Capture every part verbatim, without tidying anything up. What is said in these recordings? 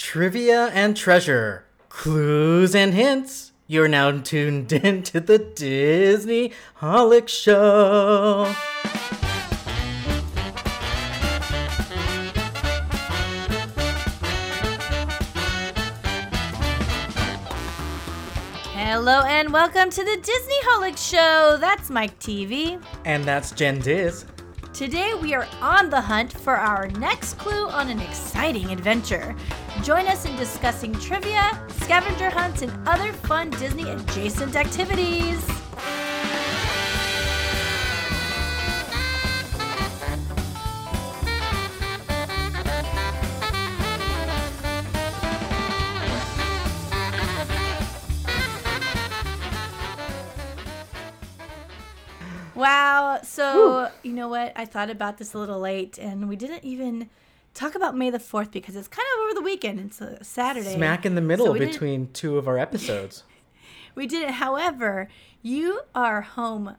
Trivia and treasure, clues and hints. You're now tuned in to the Disney Holic Show. Hello and welcome to the Disney Holic Show. That's Mike T V. And that's Jen Diz. Today we are on the hunt for our next clue on an exciting adventure. Join us in discussing trivia, scavenger hunts, and other fun Disney adjacent activities. Wow. So, Whew. You know what? I thought about this a little late, and we didn't even talk about May the fourth because it's kind of over the weekend. It's a Saturday. Smack in the middle so between didn't... two of our episodes. We did it. However, you are home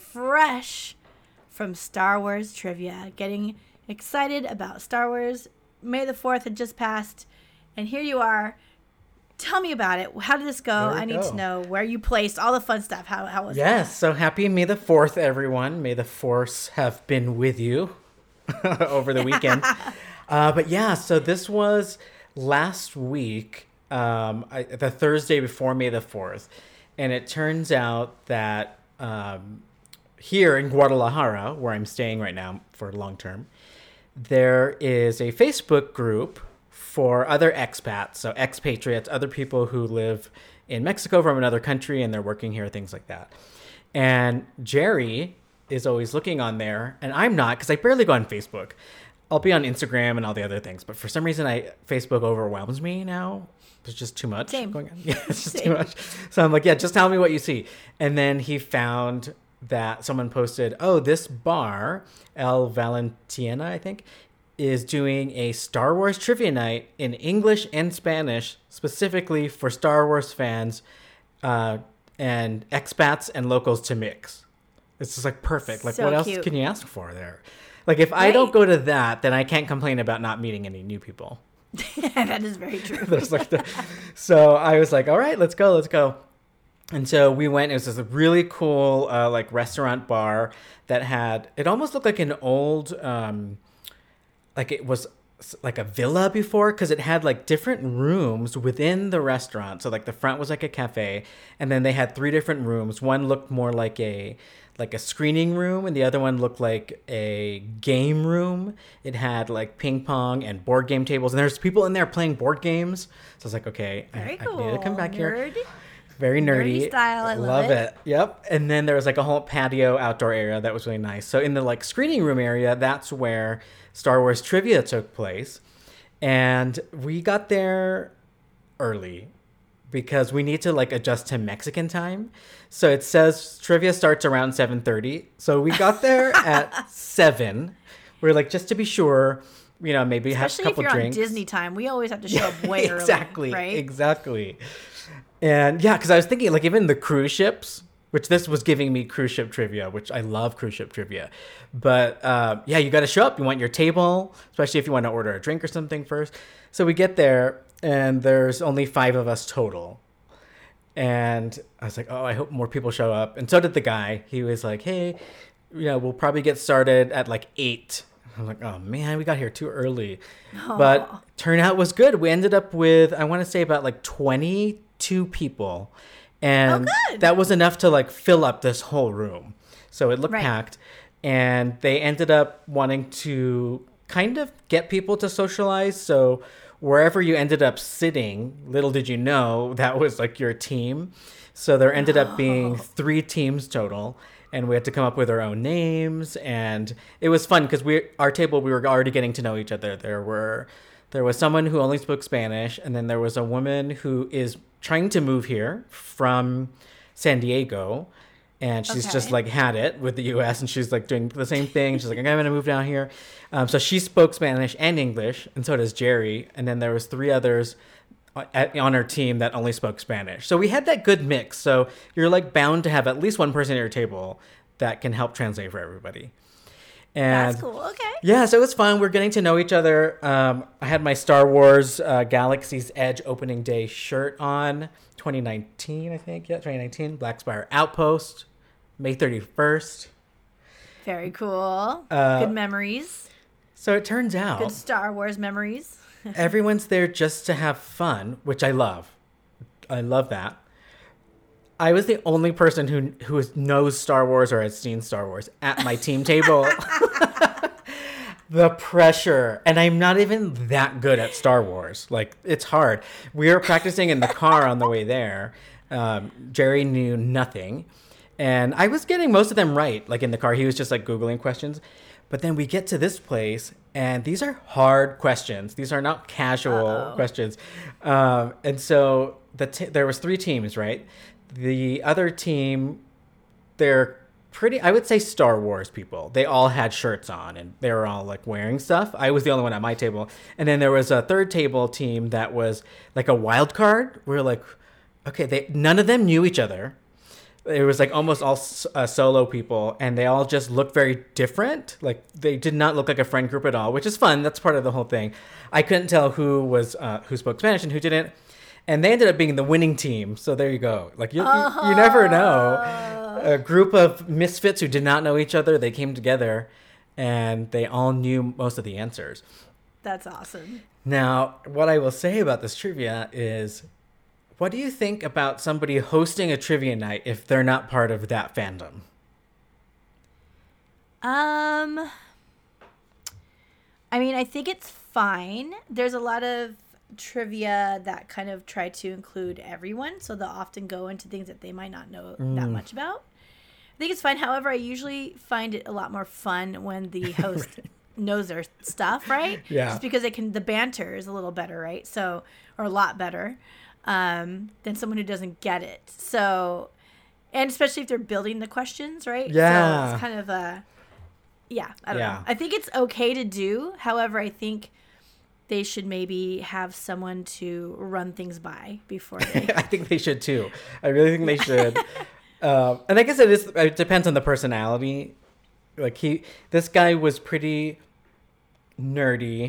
fresh from Star Wars trivia, getting excited about Star Wars. May the fourth had just passed, and here you are. Tell me about it. How did this go? I need go. to know where you placed, all the fun stuff. How, how was it? Yes, so happy May the fourth, everyone. May the Force have been with you over the weekend. uh, but yeah, so this was last week, um, I, the Thursday before May the fourth. And it turns out that um, here in Guadalajara, where I'm staying right now for long term, there is a Facebook group for other expats, so expatriates, other people who live in Mexico from another country and they're working here, things like that. And Jerry is always looking on there, and I'm not because I barely go on Facebook. I'll be on Instagram and all the other things, but for some reason, I Facebook overwhelms me now. There's just too much Same. going on. Yeah, it's just Same. too much. So I'm like, yeah, just tell me what you see. And then he found that someone posted, oh, this bar, El Valentina, I think, is doing a Star Wars trivia night in English and Spanish, specifically for Star Wars fans uh, and expats and locals to mix. It's just like perfect. Like, so what cute. else can you ask for there? Like, if right. I don't go to that, then I can't complain about not meeting any new people. That is very true. There's like the, so I was like, all right, let's go, let's go. And so we went. It was this really cool, uh, like restaurant bar that had. It almost looked like an old. Um, Like it was like a villa before because it had like different rooms within the restaurant. So like the front was like a cafe, and then they had three different rooms. One looked more like a like a screening room, and the other one looked like a game room. It had like ping pong and board game tables, and there's people in there playing board games. So I was like, okay, Very I, cool. I need to come back Nerd. here. Very nerdy. Nerdy style. I love, love it. it. Yep. And then there was like a whole patio outdoor area that was really nice. So in the like screening room area, that's where Star Wars trivia took place. And we got there early because we need to like adjust to Mexican time. So it says trivia starts around seven thirty. So we got there at seven. We're like, just to be sure, you know, maybe Especially have a couple if you're drinks. on Disney time, we always have to show up way exactly, early, right? Exactly. And yeah, because I was thinking like even the cruise ships, which this was giving me cruise ship trivia, which I love cruise ship trivia. But uh, yeah, you got to show up. You want your table, especially if you want to order a drink or something first. So we get there and there's only five of us total. And I was like, oh, I hope more people show up. And so did the guy. He was like, hey, you know, we'll probably get started at like eight. I'm like, oh man, we got here too early. Aww. But turnout was good. We ended up with, I want to say about like twenty-two people. And oh, that was enough to like fill up this whole room. So it looked right. packed. And they ended up wanting to kind of get people to socialize. So wherever you ended up sitting, little did you know, that was like your team. So there ended up being oh. three teams total. And we had to come up with our own names. And it was fun because we, our table, we were already getting to know each other. There were, there was someone who only spoke Spanish. And then there was a woman who is trying to move here from San Diego. And she's okay. just like had it with the U S and she's like doing the same thing. She's like, I'm going to move down here. Um, so she spoke Spanish and English. And so does Jerry. And then there was three others at, on our team that only spoke Spanish. So we had that good mix. So you're like bound to have at least one person at your table that can help translate for everybody. And That's cool. Okay. Yeah, so it was fun. We're getting to know each other. Um, I had my Star Wars uh, Galaxy's Edge opening day shirt on. twenty nineteen, I think. Yeah, twenty nineteen. Black Spire Outpost. May thirty-first. Very cool. Uh, Good memories. So it turns Good out Star Wars memories. everyone's there just to have fun, which I love. I love that. I was the only person who who knows Star Wars or has seen Star Wars at my team table. The pressure. And I'm not even that good at Star Wars. Like, it's hard. We were practicing in the car on the way there. Um, Jerry knew nothing. And I was getting most of them right. Like, in the car, he was just, like, Googling questions. But then we get to this place, and these are hard questions. These are not casual Uh-oh. questions. Um, and so the t- there was three teams, right? The other team, they're pretty, I would say, Star Wars people. They all had shirts on, and they were all, like, wearing stuff. I was the only one at my table. And then there was a third table team that was, like, a wild card. We were like, okay, they none of them knew each other. It was like almost all uh, solo people, and they all just looked very different. Like, they did not look like a friend group at all, which is fun. That's part of the whole thing. I couldn't tell who was uh, who spoke Spanish and who didn't, and they ended up being the winning team. So there you go. Like, you, oh. you, you never know. A group of misfits who did not know each other, they came together, and they all knew most of the answers. That's awesome. Now, what I will say about this trivia is, what do you think about somebody hosting a trivia night if they're not part of that fandom? Um, I mean, I think it's fine. There's a lot of trivia that kind of try to include everyone, so they'll often go into things that they might not know mm. that much about. I think it's fine. However, I usually find it a lot more fun when the host knows their stuff, right? Yeah. Just because it can, the banter is a little better, right? So, or a lot better. Um, than someone who doesn't get it. So, and especially if they're building the questions, right? Yeah. So it's kind of a, yeah, I don't yeah. know. I think it's okay to do. However, I think they should maybe have someone to run things by before they. I think they should too. I really think they should. um, and I guess it is, it depends on the personality. Like he, this guy was pretty nerdy,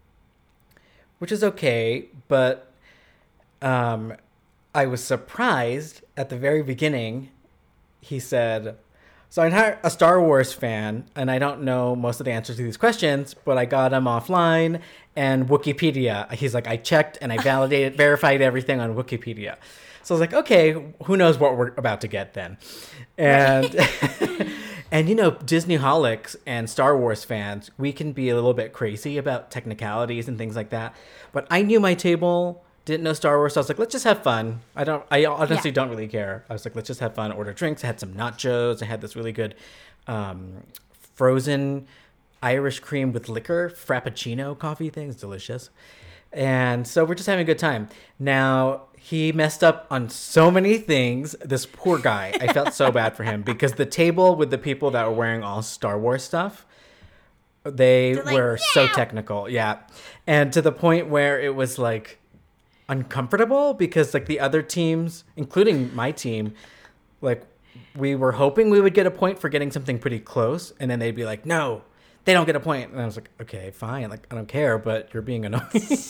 which is okay, but Um, I was surprised at the very beginning. He said, so I'm not a Star Wars fan, and I don't know most of the answers to these questions, but I got them offline and Wikipedia. He's like, I checked and I validated, verified everything on Wikipedia. So I was like, okay, who knows what we're about to get then? And, and you know, Disney-holics and Star Wars fans, we can be a little bit crazy about technicalities and things like that. But I knew my table. Didn't know Star Wars, so I was like, let's just have fun. I don't, I honestly yeah. don't really care. I was like, let's just have fun, order drinks. I had some nachos. I had this really good um, frozen Irish cream with liquor, Frappuccino coffee thing. It's delicious. And so we're just having a good time. Now, he messed up on so many things. This poor guy, I felt so bad for him because the table with the people that were wearing all Star Wars stuff, they like, were yeah. so technical. Yeah. And to the point where it was like, uncomfortable because like the other teams, including my team, like we were hoping we would get a point for getting something pretty close, and then they'd be like, no, they don't get a point. And I was like, okay, fine, like I don't care, but you're being annoying.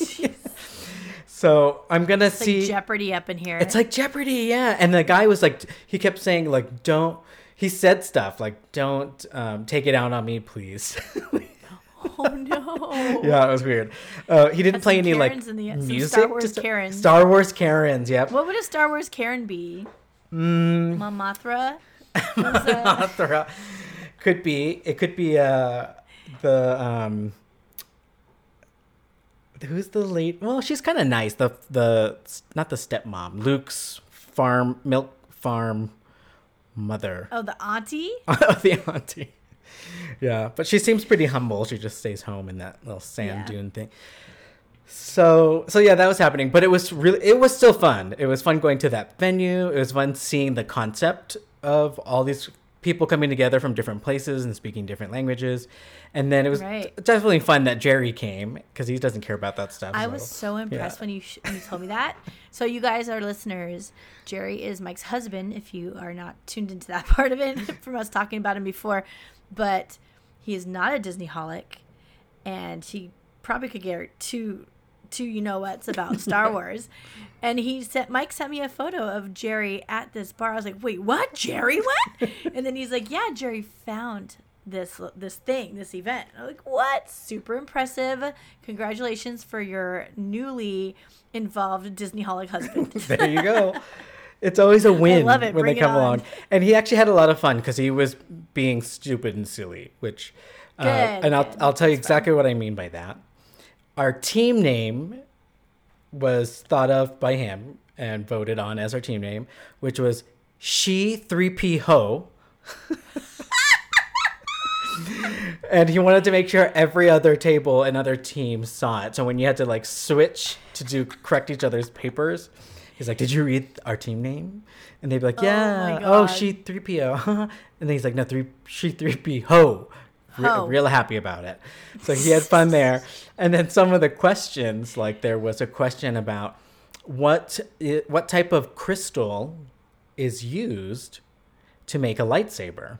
So I'm gonna it's see like Jeopardy up in here. It's like Jeopardy, yeah. And the guy was like, he kept saying like, don't, he said stuff like, don't um, take it out on me, please. Oh no! Yeah, it was weird. Uh, he didn't That's play any like in the, music. Star Wars Just, Karens. Star Wars Karens. Yep. What would a Star Wars Karen be? Mm. Mom Mothra. Mothra. Could be. It could be. Uh, the um. Who's the late? Well, she's kind of nice. The the not the stepmom. Luke's farm milk farm mother. Oh, the auntie. Oh, the auntie. Yeah, but she seems pretty humble. She just stays home in that little sand yeah. dune thing. So, so yeah, that was happening. But it was really, it was still fun. It was fun going to that venue. It was fun seeing the concept of all these people coming together from different places and speaking different languages. And then it was right. definitely fun that Jerry came because he doesn't care about that stuff. I so. was so impressed yeah. when you sh- when you told me that. So you guys are listeners. Jerry is Mike's husband. If you are not tuned into that part of it from us talking about him before, but. he is not a Disney-holic, and he probably could get two, two you-know-whats about Star Wars. And he sent, Mike sent me a photo of Jerry at this bar. I was like, wait, what? Jerry what? And then he's like, yeah, Jerry found this this thing, this event. I'm like, what? Super impressive. Congratulations for your newly involved Disney-holic husband. There you go. It's always a win I love it. when Bring they it come on. along. And he actually had a lot of fun because he was being stupid and silly, which, uh, Good, and I'll, good. I'll tell you That's exactly what I mean by that. Our team name was thought of by him and voted on as our team name, which was She three P Ho. And he wanted to make sure every other table and other team saw it. So when you had to like switch to do correct each other's papers, he's like, "Did you read our team name?" And they'd be like, Oh "Yeah, my oh, God. she three P O." And then he's like, "No, three she three P Ho." Re- Ho. real happy about it. So he had fun there. And then some of the questions, like there was a question about what i- what type of crystal is used to make a lightsaber.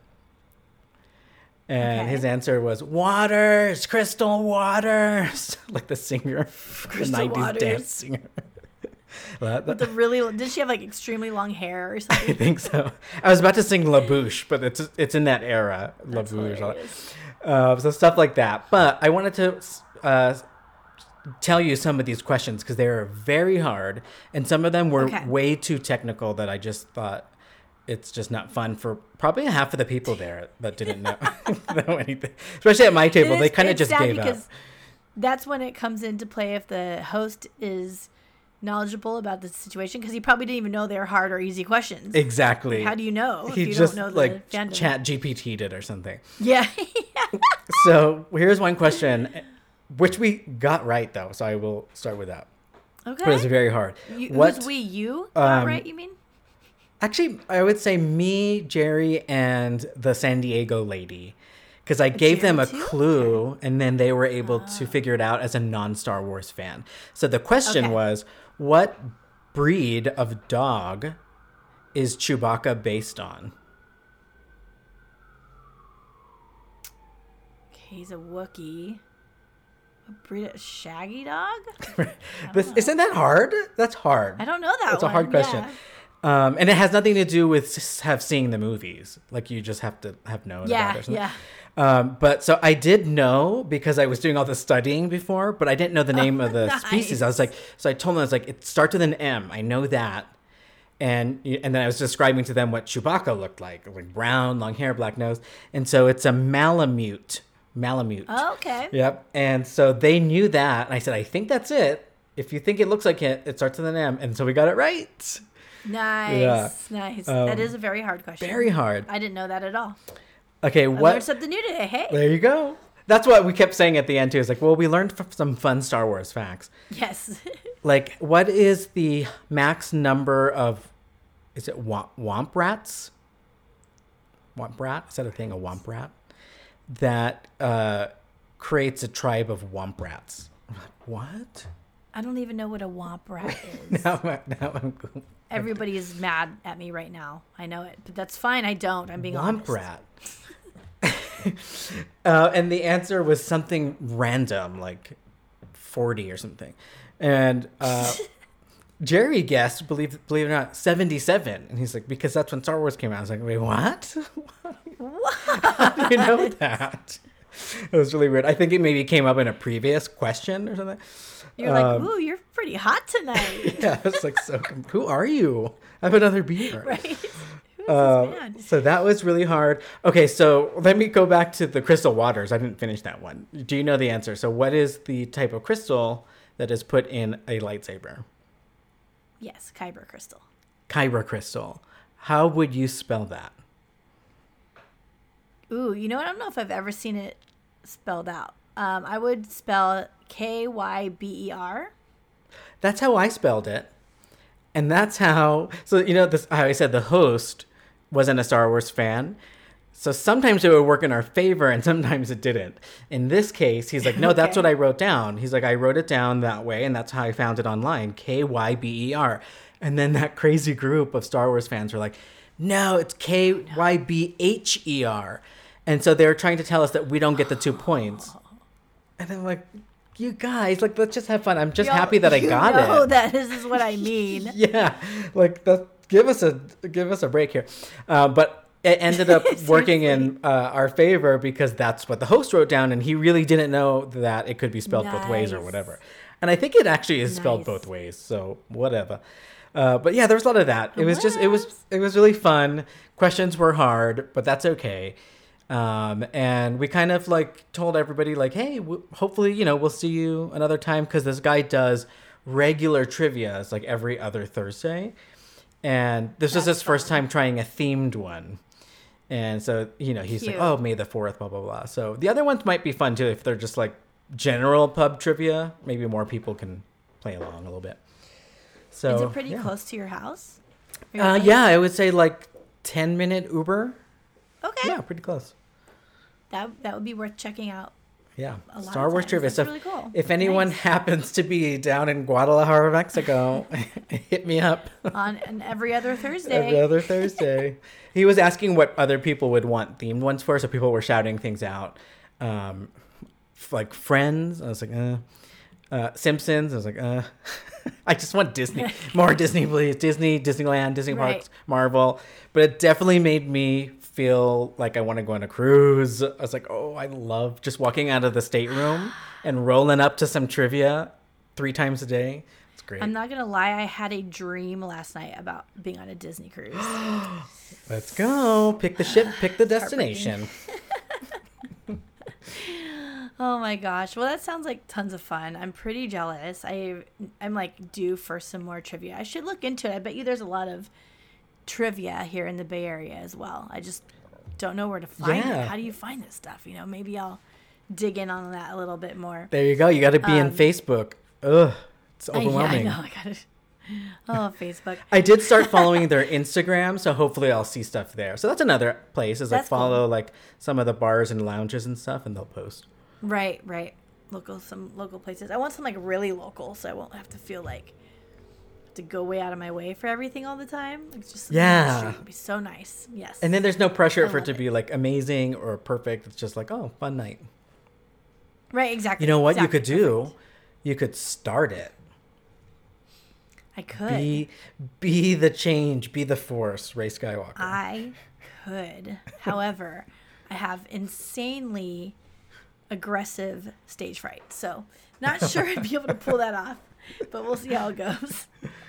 And Okay. his answer was waters, crystal waters, like the singer, the Crystal nineties Waters. dance singer. Well, that- The really did she have like extremely long hair or I something? think so. I was about to sing La Bouche, but it's it's in that era. La That's Bouche, all that. hilarious. Uh, so stuff like that. But I wanted to uh, tell you some of these questions because they were very hard, and some of them were Okay. way too technical that I just thought it's just not fun for probably half of the people there that didn't know, know anything. Especially at my table, It they is- kind of it's just sad gave up. because that's when it comes into play if the host is knowledgeable about the situation because he probably didn't even know they're hard or easy questions. Exactly. How do you know if He you just don't know the like fandom? Chat G P T'd it or something. Yeah. So here's one question, which we got right though. So I will start with that. Okay. But it's very hard. You, what? Who's we? You? Got um, right? You mean? Actually, I would say me, Jerry, and the San Diego lady. Because I gave them a Jerry too? clue, and then they were able to figure it out as a non-Star Wars fan. So the question Okay. was, what breed of dog is Chewbacca based on? Okay, he's a Wookiee. A breed of Shaggy dog? This, isn't that hard? That's hard. I don't know that That's one. a hard question. Yeah. Um, and it has nothing to do with s- have seen the movies. Like you just have to have known Yeah, about it or something. yeah. Um, but so I did know because I was doing all the studying before, but I didn't know the name of the nice. species. I was like, so I told them, I was like, it starts with an M. I know that. And and then I was describing to them what Chewbacca looked like, like brown, long hair, black nose. And so it's a Malamute. Malamute. Oh, okay. Yep. And so they knew that. And I said, I think that's it. If you think it looks like it, it starts with an M. And so we got it right. Nice. Yeah. Nice. Um, that is a very hard question. Very hard. I didn't know that at all. Okay, I what? learned something new today. Hey. There you go. That's what we kept saying at the end too. Is like, well, we learned f- some fun Star Wars facts. Yes. Like, what is the max number of? Is it womp, womp rats? Womp rat? Is that a thing? A womp rat that uh, creates a tribe of womp rats. What? I don't even know what a womp rat is. Now, I- now I'm go- Everybody is mad at me right now. I know it, but that's fine. I don't. I'm being womp honest. rat. uh, and the answer was something random, like forty or something. And uh, Jerry guessed, believe believe it or not, seventy-seven. And he's like, because that's when Star Wars came out. I was like, wait, what? What? How do you know that? It was really weird. I think it maybe came up in a previous question or something. You're like, Um, ooh, you're pretty hot tonight. Yeah, I was like, so, com- who are you? I have another beer. Right? Who's Uh, this man? so that was really hard. Okay, so let me go back to the crystal waters. I didn't finish that one. Do you know the answer? So what is the type of crystal that is put in a lightsaber? Yes, Kyber crystal. Kyber crystal. How would you spell that? Ooh, you know what? I don't know if I've ever seen it spelled out. Um, I would spell K Y B E R. That's how I spelled it. And that's how, so you know, this, how I said the host wasn't a Star Wars fan. So sometimes it would work in our favor and sometimes it didn't. In this case, he's like, no, that's Okay. what I wrote down. He's like, I wrote it down that way and that's how I found it online, K Y B E R. And then that crazy group of Star Wars fans were like, no, it's K Y B H E R. And so they're trying to tell us that we don't get the two points. And I'm like, you guys, like, let's just have fun. I'm just Yo, happy that I you got know it. that this is what I mean. Yeah, like that. Give us a give us a break here. Uh, but it ended up working in uh, our favor because that's what the host wrote down, and he really didn't know that it could be spelled both ways or Nice. whatever. And I think it actually is spelled Nice. both ways, so whatever. Uh, but yeah, there was a lot of that. It was just it was What? it was really fun. Questions were hard, but that's okay. Um, and we kind of like told everybody like, hey, w- hopefully, you know, we'll see you another time because this guy does regular trivia. It's like every other Thursday. And this was That's his first fun. time trying a themed one. And so, you know, he's Cute. like, oh, May the fourth, blah, blah, blah. So the other ones might be fun too if they're just like general pub trivia. Maybe more people can play along a little bit. So, Is it pretty yeah. close to your house? Or your Uh, place? yeah, I would say like ten minute Uber. Okay. Yeah, pretty close. That that would be worth checking out. Yeah, A lot Star of Wars times. trivia. That's So really cool. if anyone Nice. happens to be down in Guadalajara, Mexico, hit me up. On an every other Thursday. Every other Thursday. He was asking what other people would want themed ones for, so people were shouting things out. Um, f- like Friends, I was like, uh. Uh, Simpsons, I was like, uh. I just want Disney. More Disney, please. Disney, Disneyland, Disney Right. Parks, Marvel. But it definitely made me feel like I want to go on a cruise. I was like, oh, I love just walking out of the stateroom and rolling up to some trivia three times a day. It's great. I'm not gonna lie, I had a dream last night about being on a Disney cruise. Let's go. Pick the ship, pick the destination. Oh my gosh. Well, that sounds like tons of fun. I'm pretty jealous. I I'm like due for some more trivia. I should look into it. I bet you there's a lot of trivia here in the Bay Area as well. I just don't know where to find Yeah. it. How do you find this stuff? You know, maybe I'll dig in on that a little bit more. There you go. You got to be in Um, Facebook. Ugh, it's I, yeah, I overwhelming. know. I got it. Oh, Facebook. I did start following their Instagram, so hopefully I'll see stuff there. So that's another place is like That's cool. follow like some of the bars and lounges and stuff, and they'll post. Right, right. Local, some local places. I want some like really local, so I won't have to feel like to go way out of my way for everything all the time. Like just something on the Yeah. street would be so nice. Yes. And then there's no pressure I for it love to it. be like amazing or perfect. It's just like, oh, fun night. right, exactly. You know what exactly. you could do? You could start it. I could. Be be the change. Be the force. Ray Skywalker. I could. However, I have insanely aggressive stage fright. So, not sure I'd be able to pull that off, but we'll see how it goes.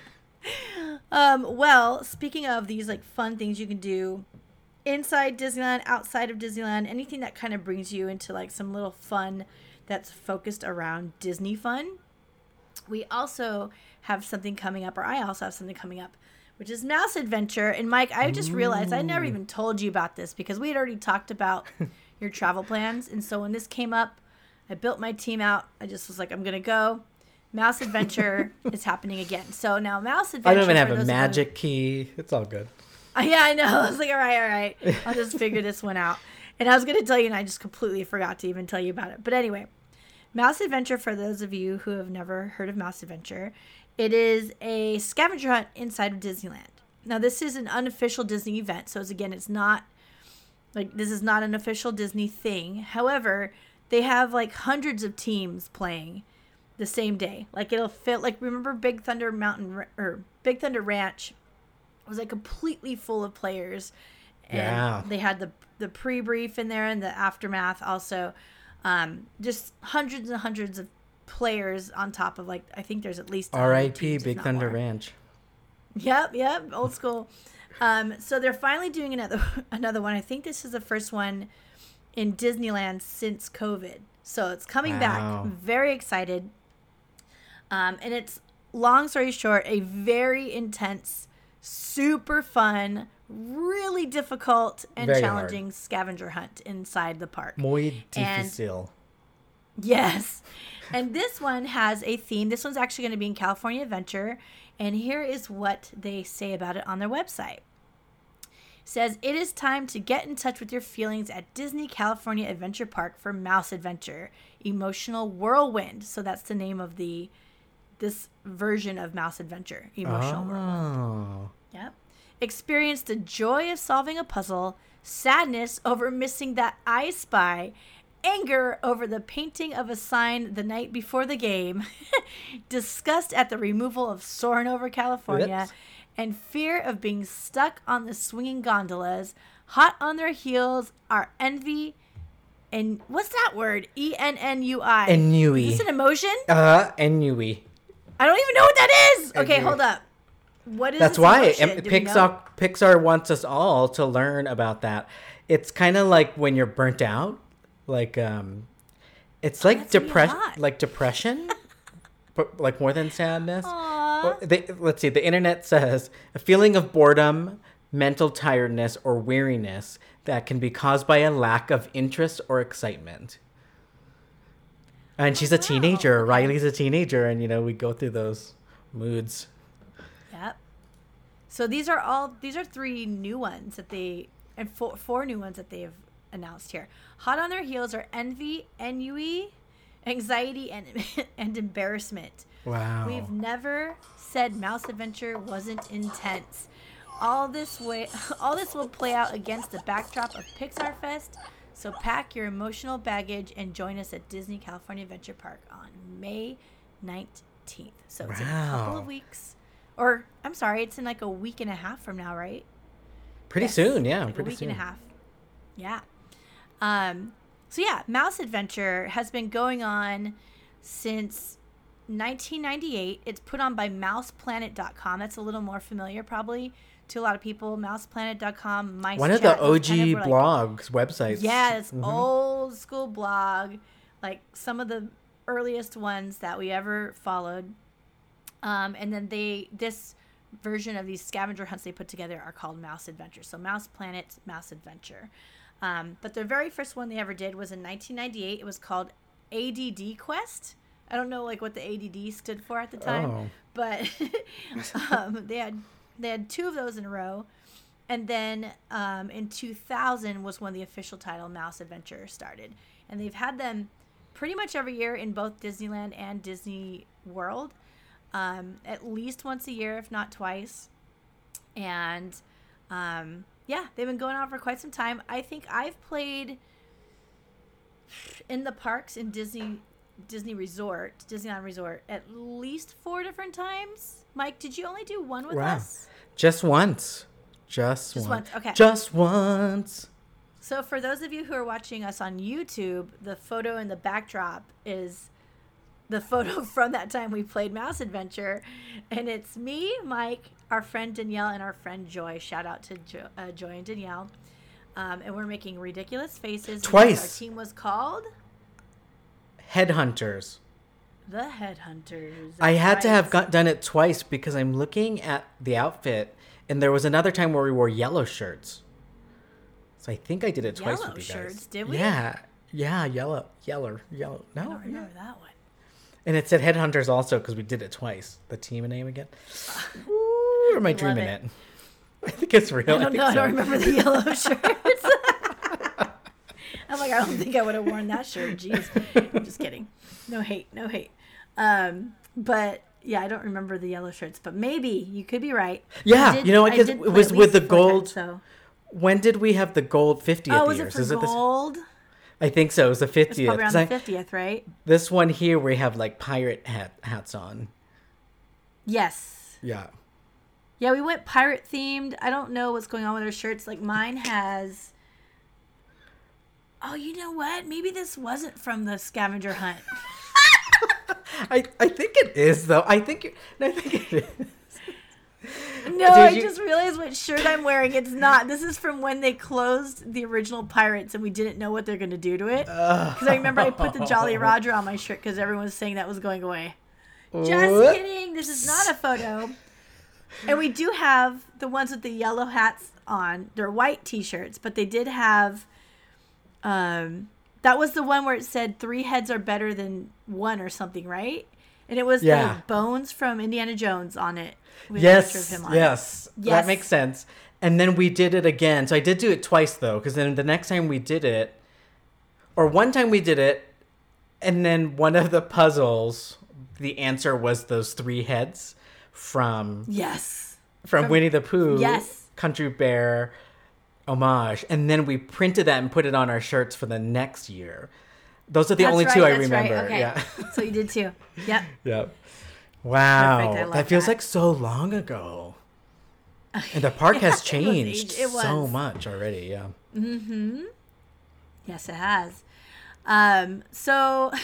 Um, well, speaking of these like fun things you can do inside Disneyland, outside of Disneyland, anything that kind of brings you into like some little fun that's focused around Disney fun. We also have something coming up, or I also have something coming up, which is Mouse Adventure. And Mike, I just realized I never even told you about this because we had already talked about your travel plans. And so when this came up, I built my team out. I just was like, I'm going to go. Mouse Adventure is happening again. So now Mouse Adventure. I don't even for have those a of you- magic key. It's all good. Uh, yeah, I know. I was like, all right, all right. I'll just figure this one out. And I was going to tell you, and I just completely forgot to even tell you about it. But anyway, Mouse Adventure, for those of you who have never heard of Mouse Adventure, it is a scavenger hunt inside of Disneyland. Now, this is an unofficial Disney event. So, it's, again, it's not, like, this is not an official Disney thing. However, they have, like, hundreds of teams playing the same day. Like, it'll fit, like, remember Big Thunder Mountain, Ra- or Big Thunder Ranch was, like, completely full of players. And Yeah. they had the, the pre-brief in there and the aftermath also. Um, just hundreds and hundreds of players on top of, like, I think there's at least R I P teams, if Big not Thunder more. Ranch. Yep, yep, old school. Um, so they're finally doing another another one. I think this is the first one in Disneyland since COVID. So it's coming Wow. back. I'm very excited. Um, and it's, long story short, a very intense, super fun, really difficult and Very challenging scavenger hunt inside the park. Muy And- difícil. Yes. And this one has a theme. This one's actually going to be in California Adventure. And here is what they say about it on their website. It says, it is time to get in touch with your feelings at Disney California Adventure Park for Mouse Adventure, Emotional Whirlwind. So that's the name of the this version of Mouse Adventure, Emotional Whirlwind. Oh. Yep. experience the joy of solving a puzzle, sadness over missing that I Spy, anger over the painting of a sign the night before the game, disgust at the removal of Soarin' over California, Oops. and fear of being stuck on the swinging gondolas. Hot on their heels are envy and what's that word? E N N U I. Ennui. Is this an emotion? Uh, ennui. I don't even know what that is. Okay, Ennui. hold up. What is That's this why emotion? em- Do we know? Pixar Pixar wants us all to learn about that. It's kind of like when you're burnt out, like um, it's like that's really depression, hot. like depression, but like more than sadness. Aw. Well, they, let's see. The internet says a feeling of boredom, mental tiredness, or weariness that can be caused by a lack of interest or excitement. And she's a wow. teenager. Okay. Riley's a teenager, and you know we go through those moods. Yep. So these are all these are three new ones that they and four four new ones that they've announced here. Hot on their heels are envy, ennui, anxiety, and and embarrassment. Wow. We've never said Mouse Adventure wasn't intense. All this way, all this will play out against the backdrop of Pixar Fest. So pack your emotional baggage and join us at Disney California Adventure Park on May nineteenth. So it's in a couple Wow. of weeks. Or, I'm sorry, it's in like a week and a half from now, right? Pretty Yes, soon, yeah. like pretty a week soon. and a half. Yeah. Um. So yeah, Mouse Adventure has been going on since nineteen ninety-eight. It's put on by mouse planet dot com. That's a little more familiar probably to a lot of people. mouse planet dot com, Mice One of Chat, the those O G kind of were, like, blogs, websites. yeah, it's Mhm. old school blog, like some of the earliest ones that we ever followed. Um, and then they this version of these scavenger hunts they put together are called Mouse Adventure. So Mouse Planet, Mouse Adventure. Um, but the very first one they ever did was in nineteen ninety-eight. It was called A D D Quest. I don't know like what the A D D stood for at the time, Oh. but um, they had they had two of those in a row. And then um, in two thousand was when the official title Mouse Adventure started. And they've had them pretty much every year in both Disneyland and Disney World, um, at least once a year, if not twice. And um, yeah, they've been going on for quite some time. I think I've played in the parks in Disney Disney Resort, Disneyland Resort, at least four different times. Mike, did you only do one with Wow. us? Just once. Just, Just once. once, okay. Just once. So for those of you who are watching us on YouTube, the photo in the backdrop is the photo from that time we played Mouse Adventure. And it's me, Mike, our friend Danielle, and our friend Joy. Shout out to jo- uh, Joy and Danielle. Um, and we're making ridiculous faces. Twice. Our team was called Headhunters. the Headhunters. I had to have Right. got, done it twice because I'm looking at the outfit, and there was another time where we wore yellow shirts. So I think I did it twice Yellow with you guys. shirts, did we? Yeah. Yeah, yellow. Yellow. Yellow. I No. don't yeah. remember that one. And it said Headhunters also because we did it twice. The team name again. Ooh, or am I dreaming it. it? I think it's real. I don't think know. I so. don't remember the yellow shirts. I'm like, I don't think I would have worn that shirt. Jeez. I'm just kidding. No hate. No hate. Um, but yeah, I don't remember the yellow shirts. But maybe you could be right. Yeah, I did- you know what? I 'Cause did it play was at with least the four times, gold- so. When did we have the gold fiftieth Oh, was years? it for Is it this? gold? I think so. It was the It's fiftieth. probably on 'Cause the I- fiftieth, right? This one here, we have like pirate hat hats on. Yes. Yeah. Yeah, we went pirate themed. I don't know what's going on with our shirts. Like mine has. Oh, you know what? Maybe this wasn't from the scavenger hunt. I, I think it is though. I think you, I think it is. No, Did I you- just realized what shirt I'm wearing. It's not. This is from when they closed the original Pirates and we didn't know what they're going to do to it. Because I remember I put the Jolly Roger on my shirt because everyone was saying that was going away. Just What? kidding. This is not a photo. And we do have the ones with the yellow hats on. They're white t-shirts, but they did have... Um, that was the one where it said three heads are better than one or something, right? And it was Yeah. the bones from Indiana Jones on it. With a picture of Yes, him on it. yes, Yes. that makes sense. And then we did it again. So I did do it twice though, because then the next time we did it, or one time we did it, and then one of the puzzles, the answer was those three heads from Yes. from, From- Winnie the Pooh. Yes. Country Bear homage, and then we printed that and put it on our shirts for the next year. Those are the That's only right, two I that's remember. Right. Okay. Yeah. So you did too. Yep. Yep. Wow. Perfect, I love That feels that. like so long ago. And the park has changed It was. so much already. Yeah. Mm-hmm. Yes, it has. Um, so,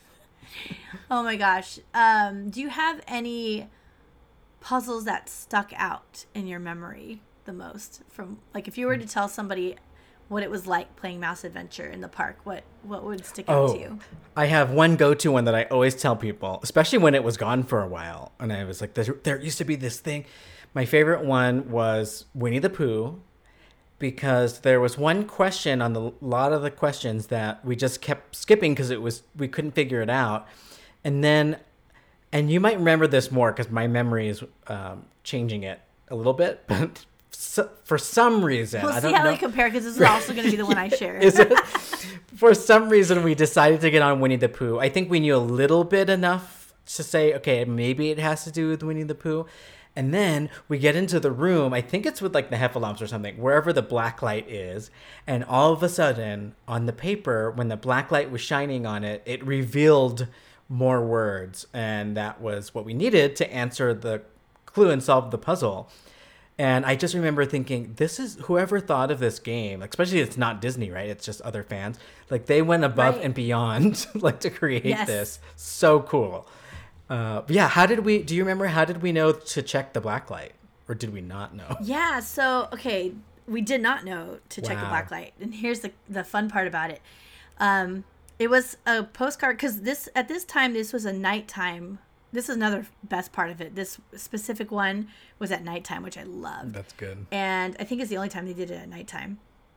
oh my gosh. Um, do you have any puzzles that stuck out in your memory the most? From, like, if you were to tell somebody what it was like playing Mouse Adventure in the park, what what would stick out Oh, to you? I have one go-to one that I always tell people, especially when it was gone for a while. And I was like, there, there used to be this thing. My favorite one was Winnie the Pooh, because there was one question on the lot of the questions that we just kept skipping because it was we couldn't figure it out. And then, and you might remember this more because my memory is um, changing it a little bit, but so, for some reason, We'll I see don't how know. they compare, because this is also going to be the one I share. Is it? For some reason, we decided to get on Winnie the Pooh. I think we knew a little bit enough to say, okay, maybe it has to do with Winnie the Pooh. And then we get into the room. I think it's with like the heffalumps or something, wherever the black light is. And all of a sudden, on the paper, when the black light was shining on it, it revealed more words. And that was what we needed to answer the clue and solve the puzzle. And I just remember thinking, this is whoever thought of this game, especially it's not Disney, right? It's just other fans. Like they went above Right. and beyond like to create Yes. this. So cool. Uh, but yeah, how did we, do you remember, how did we know to check the black light? Or did we not know? Yeah, so, okay, we did not know to check the Wow. black light. And here's the, the fun part about it. Um, it was a postcard, because this at this time, this was a nighttime. This is another best part of it. This specific one was at nighttime, which I loved. That's good. And I think it's the only time they did it at nighttime.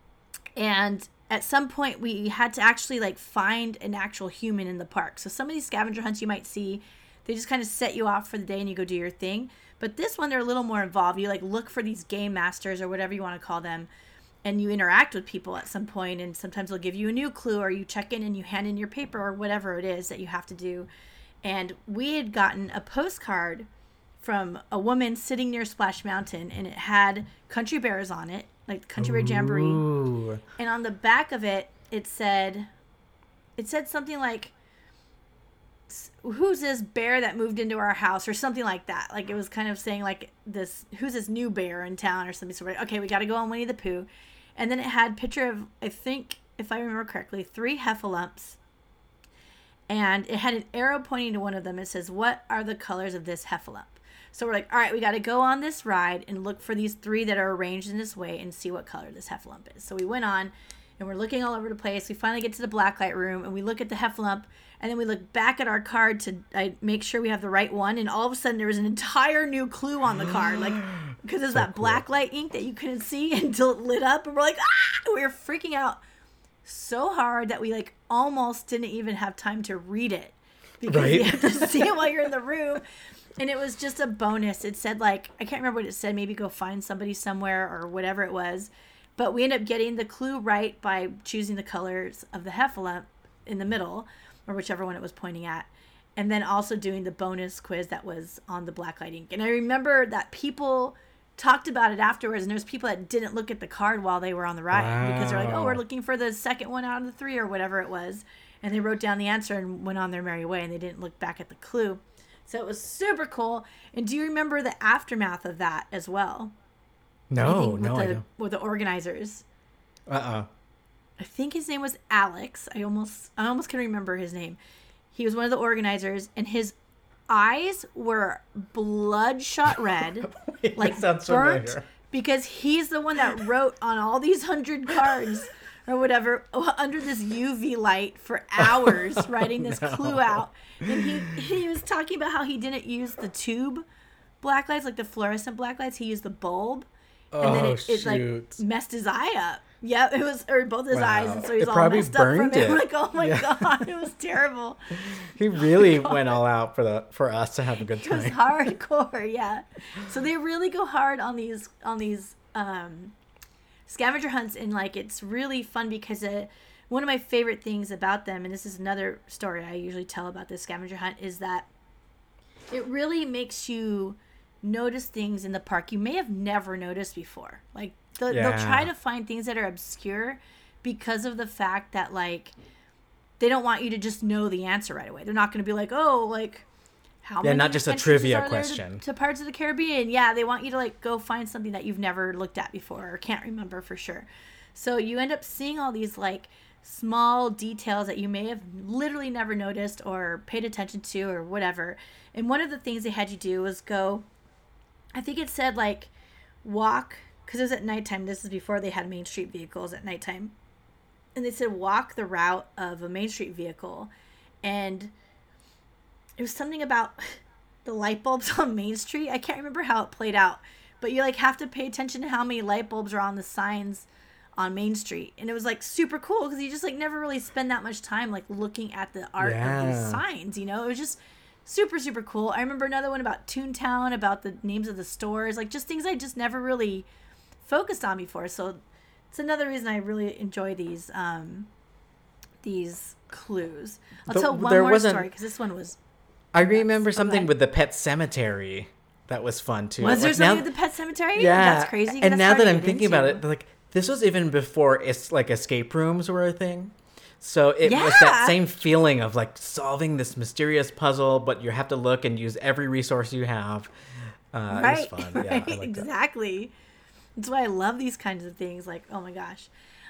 And at some point, we had to actually, like, find an actual human in the park. So some of these scavenger hunts you might see, they just kind of set you off for the day and you go do your thing. But this one, they're a little more involved. You, like, look for these game masters or whatever you want to call them, and you interact with people at some point, and sometimes they'll give you a new clue, or you check in and you hand in your paper or whatever it is that you have to do. And we had gotten a postcard from a woman sitting near Splash Mountain, and it had Country Bears on it, like Country Bear Jamboree. Ooh. And on the back of it, it said, it said something like, who's this bear that moved into our house, or something like that. Like, it was kind of saying, like, this, who's this new bear in town or something. So we're like, okay, we got to go on Winnie the Pooh. And then it had a picture of, I think, if I remember correctly, three heffalumps. And it had an arrow pointing to one of them. It says, what are the colors of this heffalump? So we're like, all right, we got to go on this ride and look for these three that are arranged in this way and see what color this heffalump is. So we went on, and we're looking all over the place. We finally get to the blacklight room, and we look at the heffalump, and then we look back at our card to uh, make sure we have the right one. And all of a sudden, there was an entire new clue on the card, like, because there's So that cool. blacklight ink that you couldn't see until it lit up, and we're like, ah! We were freaking out so hard that we, like, almost didn't even have time to read it, because Right. you have to see it while you're in the room. And it was just a bonus. It said, like, I can't remember what it said. Maybe go find somebody somewhere or whatever it was. But we ended up getting the clue right by choosing the colors of the heffalump in the middle, or whichever one it was pointing at. And then also doing the bonus quiz that was on the blacklight ink. And I remember that people talked about it afterwards, and there's people that didn't look at the card while they were on the ride, because they're like, oh, Wow. we're looking for the second one out of the three, or whatever it was. And they wrote down the answer and went on their merry way, and they didn't look back at the clue. So it was super cool. And do you remember the aftermath of that as well? No, Anything no, with I the, don't. with the organizers. Uh-uh. I think his name was Alex. I almost I almost can remember his name. He was one of the organizers, and his eyes were bloodshot red, Wait, like that sounds burnt, familiar. because he's the one that wrote on all these hundred cards or whatever under this U V light for hours writing this no. clue out. And he he was talking about how he didn't use the tube black lights, like the fluorescent black lights. He used the bulb, and then Oh, it, it like shoot. messed his eye up. Yep, it was, or both his Wow. eyes, and so he's It all probably messed up from burned it. it. I'm like, oh my Yeah. god, it was terrible. He really went all out for the for us to have a good It was time. hardcore, yeah. So they really go hard on these on these um, scavenger hunts, and like it's really fun because uh, one of my favorite things about them, and this is another story I usually tell about this scavenger hunt, is that it really makes you notice things in the park you may have never noticed before. Like they'll, Yeah. they'll try to find things that are obscure because of the fact that like they don't want you to just know the answer right away. They're not going to be like, oh, like how Yeah, many not just a entrances trivia are there question. to, to Parts of the Caribbean. Yeah, they want you to like go find something that you've never looked at before or can't remember for sure. So you end up seeing all these like small details that you may have literally never noticed or paid attention to or whatever. And one of the things they had you do was go, I think it said like walk, because it was at nighttime. This is before they had Main Street vehicles at nighttime. And they said walk the route of a Main Street vehicle. And it was something about the light bulbs on Main Street. I can't remember how it played out. But you like have to pay attention to how many light bulbs are on the signs on Main Street. And it was like super cool because you just like never really spend that much time like looking at the art Yeah. of these signs, you know? It was just super, super cool. I remember another one about Toontown, about the names of the stores, like just things I just never really focused on before. So it's another reason I really enjoy these um, these clues. I'll The- tell one there more wasn't- story because this one was. I remember Yes. something Okay. with the Pet Cemetery that was fun too. Was there Like, now- something with the Pet Cemetery? Yeah, That's crazy. 'cause And that's now hard that to I'm get thinking about into. it, like this was even before it's like escape rooms were a thing. So it was Yeah. that same feeling of like solving this mysterious puzzle, but you have to look and use every resource you have. Uh, Right, It was fun. Yeah, right, I liked that. exactly. That's why I love these kinds of things. Like, oh my gosh.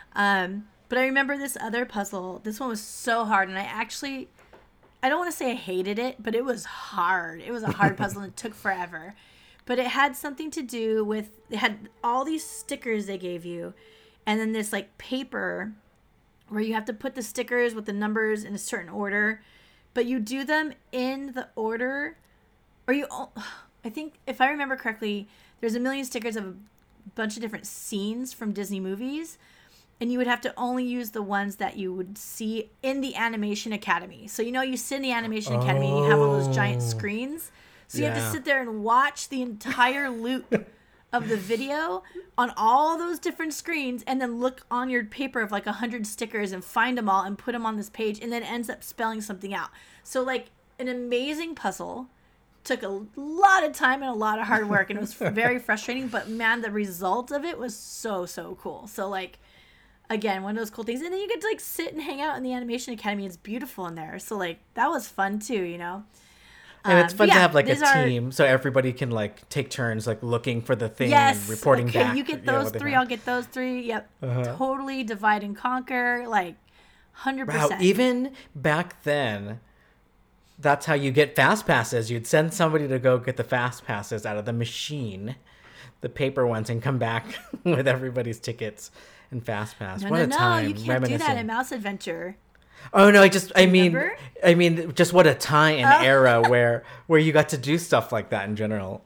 Um, but I remember this other puzzle. This one was so hard, and I actually, I don't want to say I hated it, but it was hard. It was a hard puzzle, and it took forever. But it had something to do with, it had all these stickers they gave you, and then this like paper where you have to put the stickers with the numbers in a certain order, but you do them in the order, or you, I think if I remember correctly, there's a million stickers of a bunch of different scenes from Disney movies, and you would have to only use the ones that you would see in the Animation Academy. So you know you sit in the Animation Academy and you have all those giant Oh. screens. So you have to Yeah. sit there and watch the entire loop of the video on all those different screens and then look on your paper of like a hundred stickers and find them all and put them on this page, and then it ends up spelling something out. So like an amazing puzzle. Took a lot of time and a lot of hard work, and it was very frustrating, but man, the result of it was so, so cool. So like, again, one of those cool things. And then you get to like sit and hang out in the Animation Academy. It's beautiful in there. So like, that was fun too, you know? And it's Um, fun but to yeah, have like a these are- team, so everybody can like take turns like looking for the thing Yes. and reporting okay, back. you get know, those what they three, found. I'll get those three. Yep. Uh-huh. Totally divide and conquer. Like, one hundred percent. Wow, even back then, that's how you get fast passes. You'd send somebody to go get the fast passes out of the machine, the paper ones, and come back with everybody's tickets and fast pass. No, what no, a no, time! you can't do that Reminiscing. in Mouse Adventure. Oh no, I just I mean Remember? I mean just what a time and Oh. era where where you got to do stuff like that in general.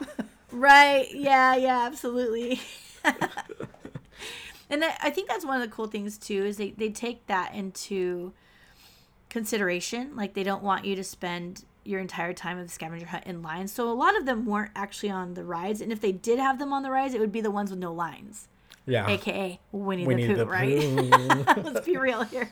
Right. Yeah, yeah, absolutely. And I I think that's one of the cool things too, is they, they take that into consideration. Like they don't want you to spend your entire time of the scavenger hunt in lines. So a lot of them weren't actually on the rides. And if they did have them on the rides, it would be the ones with no lines. Yeah. A K A Winnie, Winnie the Pooh, the right? Pooh. Let's be real here.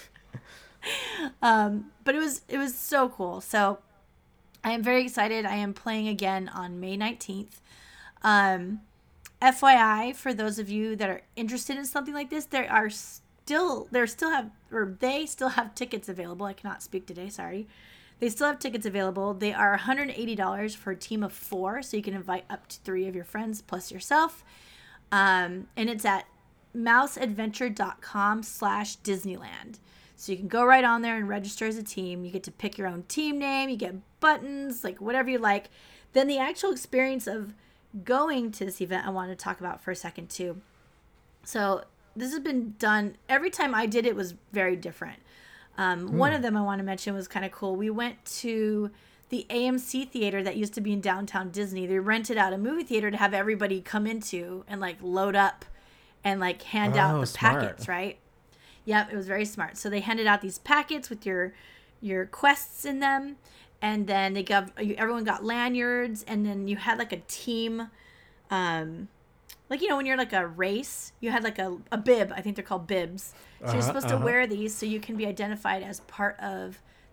um, but it was it was so cool. So I am very excited. I am playing again on May nineteenth. Um, F Y I, for those of you that are interested in something like this, there are still there still have or they still have tickets available. I cannot speak today, sorry. They still have tickets available. They are one hundred eighty dollars for a team of four, so you can invite up to three of your friends plus yourself. Um, and it's at mouseadventure.com slash Disneyland. So you can go right on there and register as a team. You get to pick your own team name. You get buttons, like whatever you like. Then the actual experience of going to this event I want to talk about for a second too. So this has been done. Every time I did it was very different. Um, mm. One of them I want to mention was kind of cool. We went to the A M C theater that used to be in downtown Disney. They rented out a movie theater to have everybody come into and like load up and like hand Oh, out the smart. packets, right? Yep, it was very smart. So they handed out these packets with your your quests in them, and then they got everyone got lanyards, and then you had like a team, um, like you know when you're like a race, you had like a, a bib. I think they're called bibs. So Uh-huh, you're supposed uh-huh. to wear these so you can be identified as part of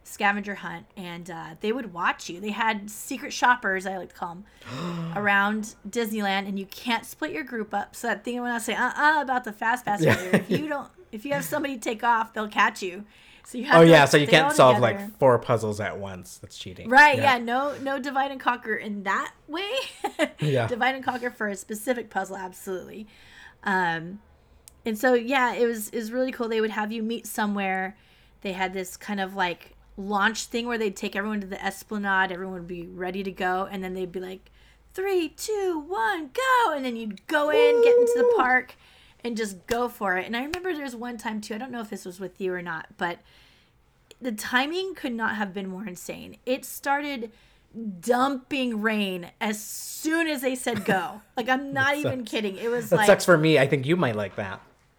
scavenger hunt, and uh, they would watch you. They had secret shoppers, I like to call them, around Disneyland, and you can't split your group up. So that thing when I say uh uh about the fast pass Yeah. earlier, if you don't, if you have somebody take off, they'll catch you. So you have Oh to, yeah, like, so you stay can't all solve together. like four puzzles at once. That's cheating. Right, yeah. no no divide and conquer in that way. Yeah. Divide and conquer for a specific puzzle, absolutely. Um, and so, yeah, it was, it was really cool. They would have you meet somewhere. They had this kind of like launch thing where they'd take everyone to the Esplanade. Everyone would be ready to go. And then they'd be like, three, two, one, go. And then you'd go in, get into the park, and just go for it. And I remember there's one time, too, I don't know if this was with you or not, but the timing could not have been more insane. It started dumping rain as soon as they said go. Like, I'm not even kidding. It was That like, sucks for me. I think you might like that.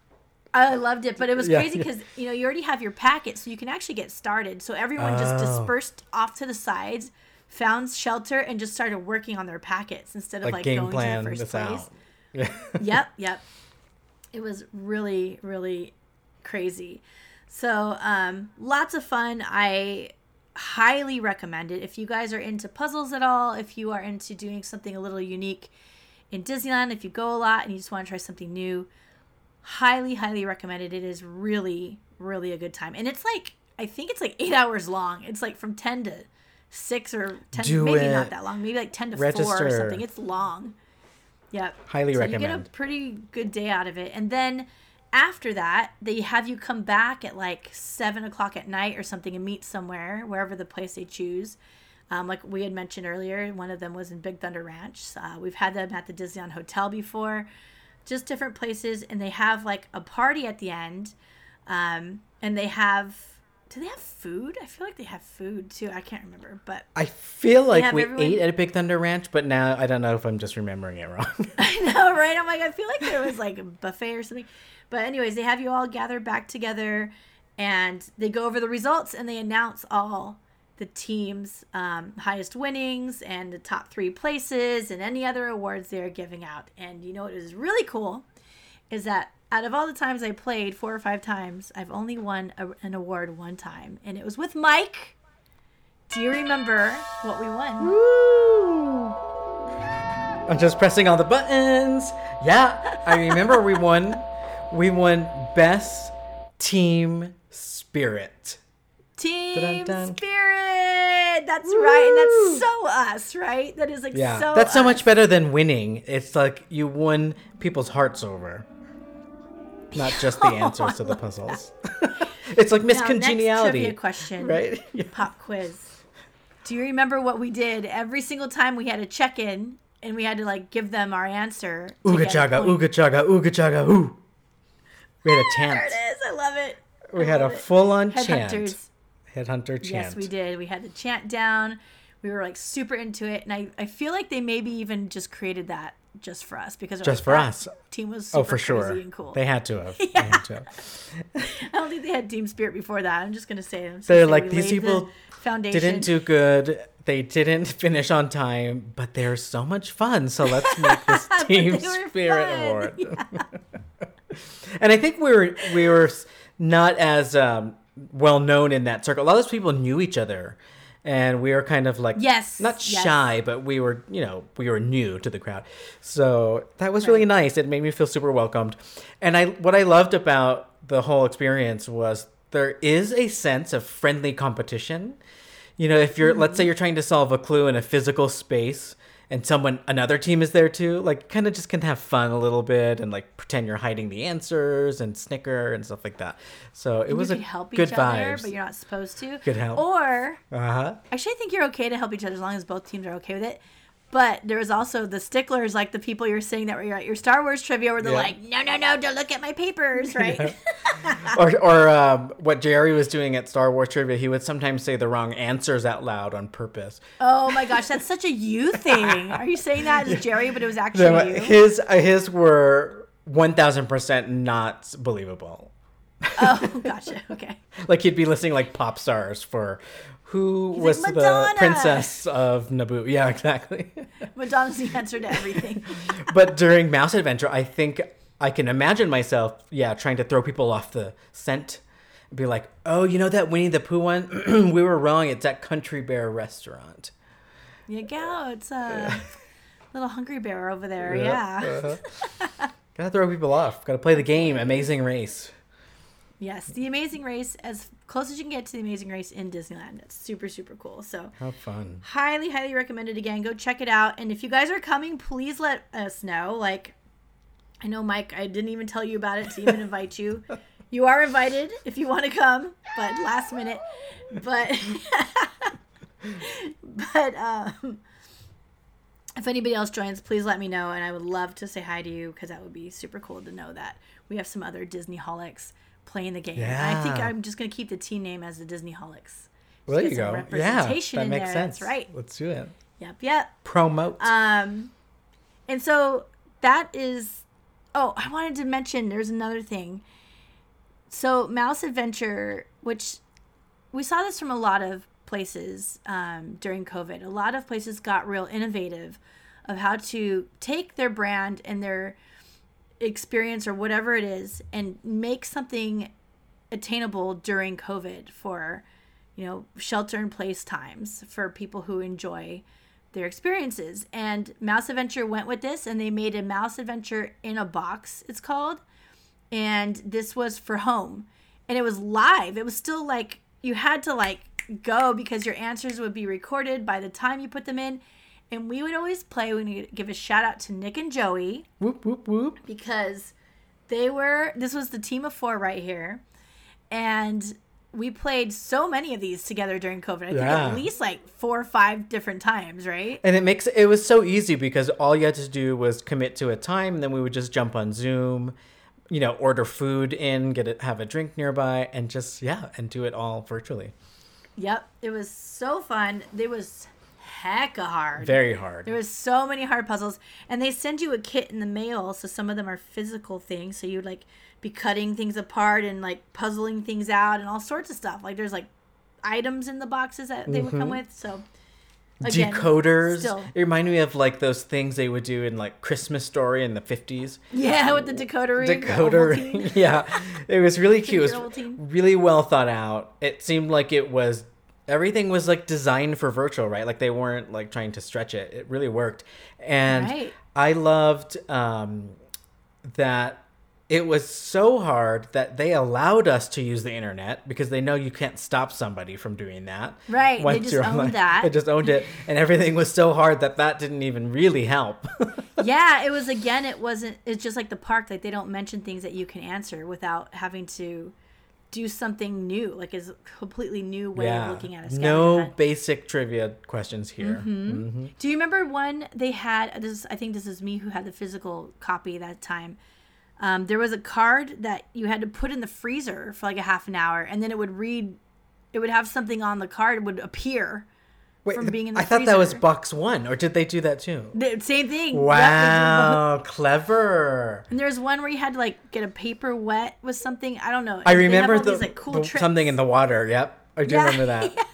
I loved it, but it was Yeah, crazy yeah. because, you know, you already have your packet, so you can actually get started. So everyone just Oh. dispersed off to the sides, found shelter, and just started working on their packets instead of Like, like, game going plan to the first this place. out. Yeah. Yep, yep. It was really, really crazy. So, um, lots of fun. I highly recommend it. If you guys are into puzzles at all, if you are into doing something a little unique in Disneyland, if you go a lot and you just want to try something new, highly, highly recommend it. It is really, really a good time. And it's like, I think it's like eight hours long. It's like from ten to six or ten, Do maybe it. not that long, maybe like ten to four Register. or something. It's long. Yep. Highly so recommend. you get a pretty good day out of it. And then after that, they have you come back at like seven o'clock at night or something and meet somewhere, wherever the place they choose. Um, like we had mentioned earlier, one of them was in Big Thunder Ranch. Uh, we've had them at the Disneyland Hotel before. Just different places. And they have like a party at the end. Um, and they have... Do they have food? I feel like they have food too. I can't remember, but I feel like have we everyone- ate at a Big Thunder Ranch, but now I don't know if I'm just remembering it wrong. I know, right? I'm like, I feel like there was like a buffet or something. But anyways, they have you all gather back together, and they go over the results, and they announce all the teams' um, highest winnings and the top three places and any other awards they're giving out. And you know what is really cool is that out of all the times I played, four or five times, I've only won a, an award one time, and it was with Mike. Do you remember what we won? I'm just pressing all the buttons. Yeah, I remember we won. We won Best Team Spirit. Team Dun-dun-dun. Spirit. That's right, and that's so us, right? That is like Yeah, so. that's so us. much better than winning. It's like you won people's hearts over, not just the answers to the puzzles. It's like Miss Now, Congeniality. Next trivia question, right? Yeah. Pop quiz. Do you remember what we did every single time we had a check-in and we had to like give them our answer? to Ooga get a chaga, point? ooga chaga, ooga chaga, ooh. We had a chant. There it is. I love it. We I had a love it. full-on chant. Headhunters. Headhunter chant. Yes, we did. We had to chant down. We were like super into it, and I, I feel like they maybe even just created that just for us because Just like, for that us. Team was super Oh, for sure. crazy and cool. They had to have. They had to have. I don't think they had Team Spirit before that. I'm just gonna say I'm just They're gonna say like, we these laid the people foundation. didn't do good. They didn't finish on time, but they're so much fun. So let's make this But Team they were Spirit fun. Award. Yeah. And I think we were we were not as um, well known in that circle. A lot of those people knew each other, and we were kind of like Yes, not yes. shy, but we were you know we were new to the crowd. So that was really Right. nice. It made me feel super welcomed. And I what I loved about the whole experience was there is a sense of friendly competition. You know, if you're Mm-hmm. let's say you're trying to solve a clue in a physical space and someone another team is there too, like kind of just can have fun a little bit and like pretend you're hiding the answers and snicker and stuff like that. So it was you a can help good each other, vibes. but you're not supposed to. Good help. Or Uh-huh. actually, I think you're okay to help each other as long as both teams are okay with it. But there was also the sticklers, like the people you're saying that were at your Star Wars trivia, where they're Yeah. like, "No, no, no, don't look at my papers," right? or or um, what Jerry was doing at Star Wars trivia, he would sometimes say the wrong answers out loud on purpose. Oh my gosh, that's such a you thing. Are you saying that as Jerry, but it was actually So you? his uh, his were one thousand percent not believable. Oh, gotcha. Okay. Like he'd be listing like pop stars for who He's was like, the "Madonna." princess of Naboo. Yeah, exactly. Madonna's the answer to everything. But during Mouse Adventure, I think I can imagine myself, yeah, trying to throw people off the scent. be like, oh, you know that Winnie the Pooh one? We were wrong. It's at Country Bear Restaurant. You go. It's a little hungry bear over there. Yeah. Uh-huh. Gotta throw people off. Gotta play the game. Amazing Race. Yes, the Amazing Race, as close as you can get to the Amazing Race in Disneyland. It's super, super cool. So how fun. Highly, highly recommend it again. Go check it out. And if you guys are coming, please let us know. Like, I know, Mike, I didn't even tell you about it to even invite you. You are invited if you want to come, but last minute. But, but um, if anybody else joins, please let me know. And I would love to say hi to you because that would be super cool to know that we have some other Disney-holics playing the game. Yeah. And I think I'm just going to keep the team name as the Disney-holics. Well, there you go. Representation yeah, that in makes there. sense. That's right. Let's do it. Yep, yep. Promote. Um, and so that is. Oh, I wanted to mention. There's another thing. So Mouse Adventure, which we saw this from a lot of places um, during COVID. A lot of places got real innovative of how to take their brand and their experience or whatever it is and make something attainable during COVID for, you know, shelter in place times for people who enjoy their experiences. And Mouse Adventure went with this and they made a Mouse Adventure in a Box, it's called. And this was for home. And it was live. It was still like you had to like go because your answers would be recorded by the time you put them in. And we would always play. We would give a shout out to Nick and Joey. Whoop, whoop, whoop. Because they were, this was the team of four right here. And we played so many of these together during COVID. I think Yeah. at least like four or five different times, right? And it makes it was so easy because all you had to do was commit to a time, and then we would just jump on Zoom, you know, order food in, get it, have a drink nearby, and just yeah, and do it all virtually. Yep, it was so fun. It was hecka hard. Very hard. There was so many hard puzzles, and they send you a kit in the mail. So some of them are physical things. So you'd like be cutting things apart and like puzzling things out and all sorts of stuff. Like there's like items in the boxes that they would come with. So again, decoders. still. It reminded me of like those things they would do in like Christmas Story in the fifties. Yeah, with the decoder ring. Decoder ring. Yeah. It was really cute. It was Ovaltine. really well thought out. It seemed like it was everything was like designed for virtual, right? Like they weren't like trying to stretch it. It really worked. And Right. I loved um that it was so hard that they allowed us to use the internet because they know you can't stop somebody from doing that. Right. They Once just you're owned online. that. They just owned it. And everything was so hard that that didn't even really help. Yeah, it was, again, it wasn't, it's just like the park. Like they don't mention things that you can answer without having to do something new. Like it's a completely new way of looking at a scavenger No hunt. basic trivia questions here. Mm-hmm. Do you remember one they had? This is, I think this is me who had the physical copy that time. Um, there was a card that you had to put in the freezer for like a half an hour, and then it would read. It would have something on the card would appear Wait, from being in the I thought that was freezer. box one, or did they do that too? The same thing. Yep, Wow, clever. and there's one where you had to like get a paper wet with something. I don't know. I They have remember all the, these, like, cool the- tricks. something in the water. Yep, I do Yeah. remember that.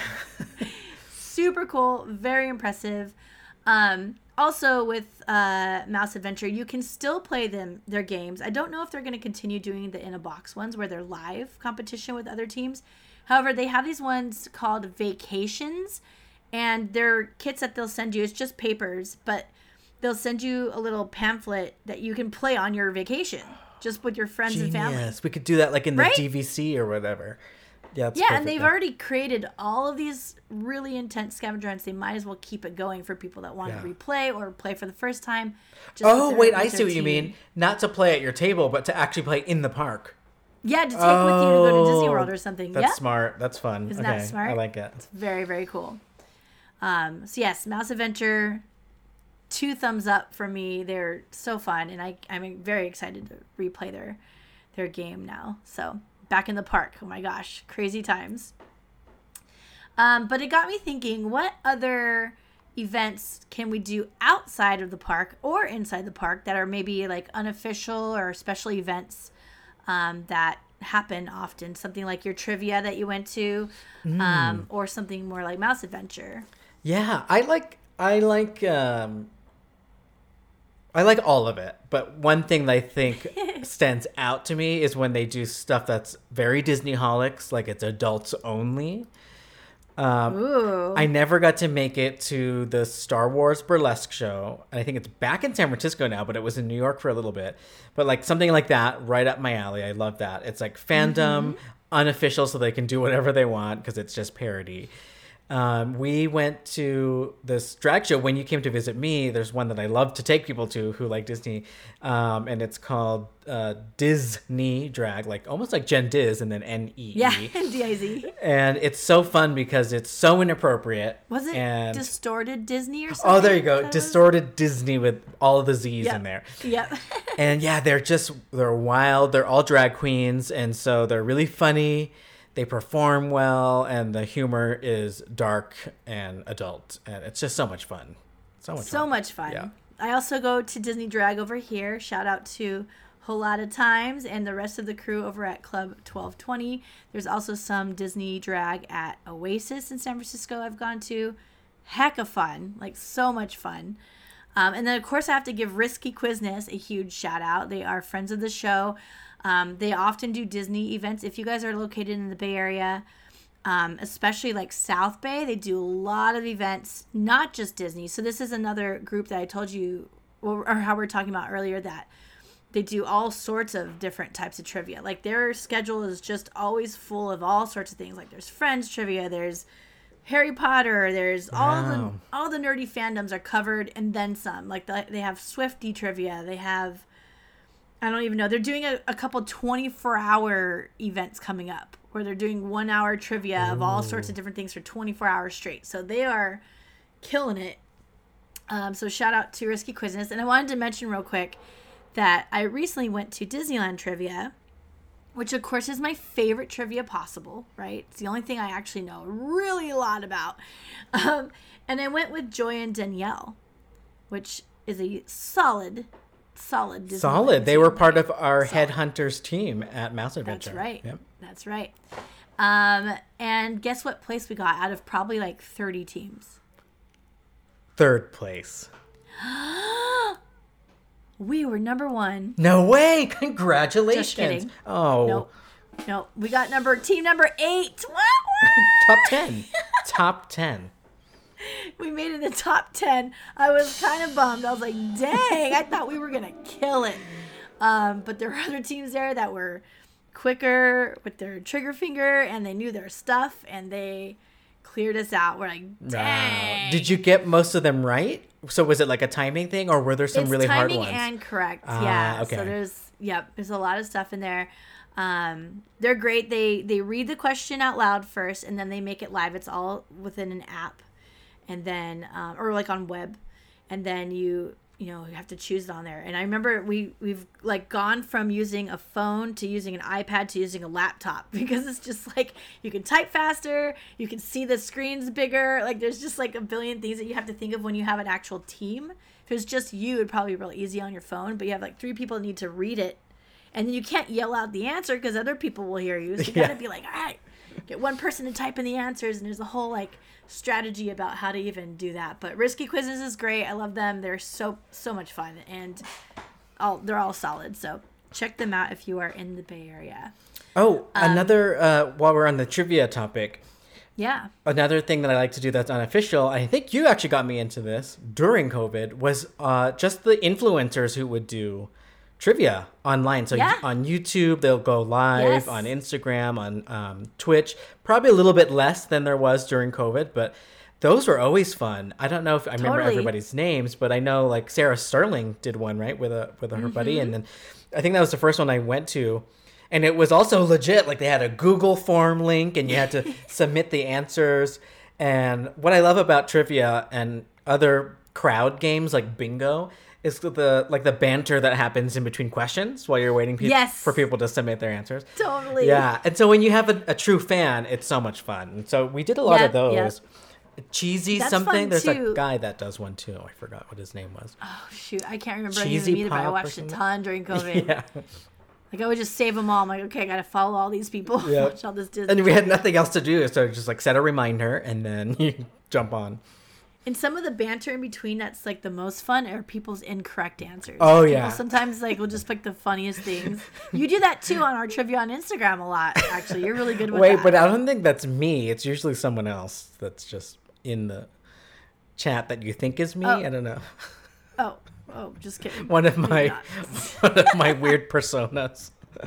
Super cool, very impressive. Um, also with uh, Mouse Adventure, you can still play them their games. I don't know if they're going to continue doing the in a box ones where they're live competition with other teams. However, they have these ones called vacations, and they're kits that they'll send you. It's just papers, but they'll send you a little pamphlet that you can play on your vacation, just with your friends and family. Genius. We could do that like in the Right? D V C or whatever. Yeah, that's Yeah, perfect. and they've already created all of these really intense scavenger hunts. They might as well keep it going for people that want Yeah. to replay or play for the first time. just Oh, with their- wait, with I their see what you team. mean. Not to play at your table, but to actually play in the park. Yeah, to take with you to go to Disney Oh, World or something. That's Yeah, smart. That's fun. Isn't okay, that smart? I like it. very, very cool. Um, so yes, Mouse Adventure, two thumbs up for me. They're so fun, and I, I'm very excited to replay their their game now. So back in the park. Oh my gosh, crazy times. Um, but it got me thinking, what other events can we do outside of the park or inside the park that are maybe like unofficial or special events um, that happen often? Something like your trivia that you went to, um, or something more like Mouse Adventure. Yeah, I like I like um I like all of it, but one thing that I think stands out to me is when they do stuff that's very Disney-holics, like it's adults only. Um, Ooh. I never got to make it to the Star Wars burlesque show. And I think it's back in San Francisco now, but it was in New York for a little bit. But like something like that, right up my alley. I love that. It's like fandom, mm-hmm. unofficial, so they can do whatever they want because it's just parody. Um, we went to this drag show when you came to visit me. There's one that I love to take people to who like Disney, um, and it's called uh, Disney Drag, like almost like Gen Diz and then N E E. Yeah, D I Z. And it's so fun because it's so inappropriate. Was it and... Distorted Disney or something? Oh, there you go. Distorted Disney with all of the Z's yep. in there. Yep. And yeah, they're just, they're wild. They're all drag queens. And so they're really funny. They perform well, and the humor is dark and adult, and it's just so much fun. So much so fun. much fun. Yeah. I also go to Disney Drag over here. Shout out to Whole Lotta Times and the rest of the crew over at Club twelve twenty. There's also some Disney Drag at Oasis in San Francisco I've gone to. Heck of fun. Like, so much fun. Um, and then, of course, I have to give Risky Quizness a huge shout out. They are friends of the show. Um, they often do Disney events. If you guys are located in the Bay Area, um, especially like South Bay, they do a lot of events, not just Disney. So this is another group that I told you, or, or how we were talking about earlier, that they do all sorts of different types of trivia. Like their schedule is just always full of all sorts of things. Like there's Friends trivia, there's Harry Potter, there's all wow. the all the nerdy fandoms are covered and then some. Like the, they have Swiftie trivia, they have. I don't even know. They're doing a, a couple twenty-four hour events coming up where they're doing one hour trivia Ooh. Of all sorts of different things for twenty-four hours straight. So they are killing it. Um, so shout out to Risky Quizness. And I wanted to mention real quick that I recently went to Disneyland Trivia, which of course is my favorite trivia possible, right? It's the only thing I actually know really a lot about. Um, and I went with Joy and Danielle, which is a solid Solid. Disneyland Solid. They were part of our Solid. Headhunters team at Mouse Adventure. That's right. Yep. That's right. Um, and guess what place we got out of probably like thirty teams? Third place. We were number one. No way! Congratulations. Just kidding. Oh. No. No. We got number team number eight. Top ten. Top ten. We made it in the top ten. I was kind of bummed. I was like, dang, I thought we were going to kill it. Um, but there were other teams there that were quicker with their trigger finger, and they knew their stuff, and they cleared us out. We're like, dang. Wow. Did you get most of them right? So was it like a timing thing, or were there some it's really hard ones? Timing and correct, ah, yeah. Okay. So there's, yep, there's a lot of stuff in there. Um, they're great. They, they read the question out loud first, and then they make it live. It's all within an app. And then, um, or like on web, and then you, you know, you have to choose it on there. And I remember we, we've like gone from using a phone to using an iPad to using a laptop because it's just like, you can type faster, you can see the screens bigger. Like there's just like a billion things that you have to think of when you have an actual team. If it was just you, it'd probably be real easy on your phone, but you have like three people that need to read it. And then you can't yell out the answer because other people will hear you. So you yeah. gotta be like, all right, get one person to type in the answers. And there's a whole like strategy about how to even do that. But Risky Quizzes is great. I love them. They're so so much fun, and all they're all solid. So check them out if you are in the Bay Area. Oh, Um, another uh, while we're on the trivia topic, Yeah. another thing that I like to do that's unofficial, I think you actually got me into this during COVID, was uh, just the influencers who would do trivia online. So Yeah. on YouTube, they'll go live, Yes. on Instagram, on um, Twitch, probably a little bit less than there was during COVID, but those were always fun. I don't know if I remember Totally. everybody's names, but I know like Sarah Sterling did one, right, with a with her Mm-hmm. buddy, and then I think that was the first one I went to. And it was also legit. Like they had a Google form link and you had to submit the answers. And what I love about trivia and other crowd games like bingo is the like the banter that happens in between questions while you're waiting pe- Yes. for people to submit their answers. Totally. Yeah. And so when you have a, a true fan, it's so much fun. And so we did a lot Yep, of those. yep. Cheesy That's something. fun, There's too. a guy that does one too. I forgot what his name was. Oh, shoot. I can't remember any of Cheesy them either, but I Pop or watched a something? ton during COVID. Yeah. Like, I would just save them all. I'm like, okay, I got to follow all these people. Yeah. Watch all this Disney. And we had nothing else to do, so just like set a reminder and then you jump on. And some of the banter in between that's like the most fun are people's incorrect answers. Oh, People yeah. sometimes like will just pick the funniest things. You do that too on our trivia on Instagram a lot, actually. You're really good with Wait, that. but I don't think that's me. It's usually someone else that's just in the chat that you think is me. Oh. I don't know. Oh, oh, just kidding. One of Maybe my not. one of my weird personas.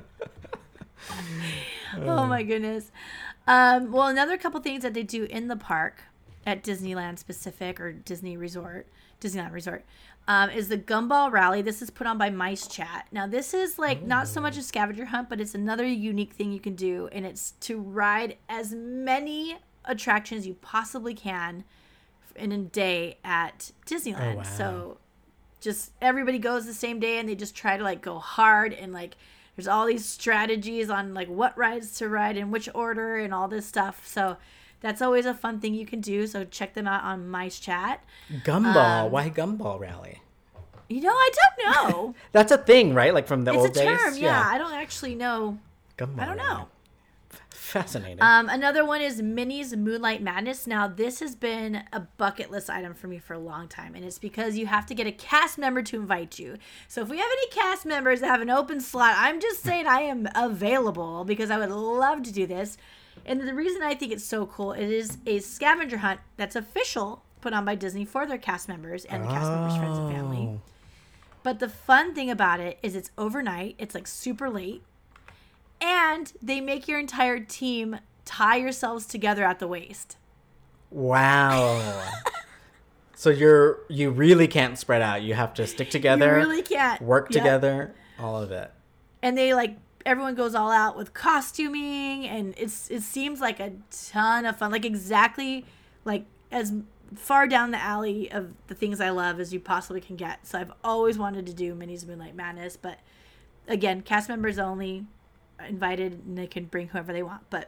Oh my goodness. Um, well, another couple things that they do in the park at Disneyland specific or Disney Resort, Disneyland Resort, um, is the Gumball Rally. This is put on by Mice Chat. Now, this is like Oh. not so much a scavenger hunt, but it's another unique thing you can do, and it's to ride as many attractions you possibly can in a day at Disneyland. Oh, wow. So just everybody goes the same day, and they just try to like go hard, and like there's all these strategies on like what rides to ride in which order and all this stuff. So that's always a fun thing you can do. So check them out on Mice Chat. Gumball. Um, Why Gumball Rally? You know, I don't know. That's a thing, right? Like from the It's old a term, days? yeah. I don't actually know. Gumball I don't Rally. know. Fascinating. Um, another one is Minnie's Moonlight Madness. Now, this has been a bucket list item for me for a long time, and it's because you have to get a cast member to invite you. So if we have any cast members that have an open slot, I'm just saying I am available because I would love to do this. And the reason I think it's so cool, it is a scavenger hunt that's official, put on by Disney for their cast members and the cast members' friends and family. Oh. But the fun thing about it is it's overnight. It's like super late. And they make your entire team tie yourselves together at the waist. Wow. So you're you really can't spread out. You have to stick together. You really can't. Work Yep. together. All of it. And they like everyone goes all out with costuming, and it's it seems like a ton of fun. Like exactly like as far down the alley of the things I love as you possibly can get. So I've always wanted to do Minnie's Moonlight Madness, but again, cast members only, invited, and they can bring whoever they want. But